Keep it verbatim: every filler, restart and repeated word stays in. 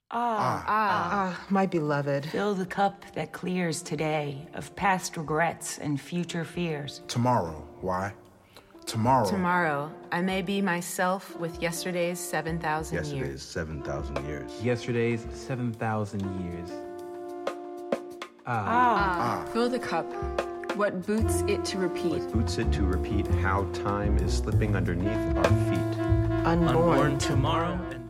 Ah, ah, Ah, my beloved. fill the cup that clears today of past regrets and future fears. Tomorrow, why? Tomorrow. Tomorrow, I may be myself with yesterday's seven thousand years. Yesterday's seven thousand years. Yesterday's seven thousand years. Ah, Ah, fill the cup. What boots it to repeat? What boots it to repeat how time is slipping underneath our feet. Unborn, Unborn tomorrow and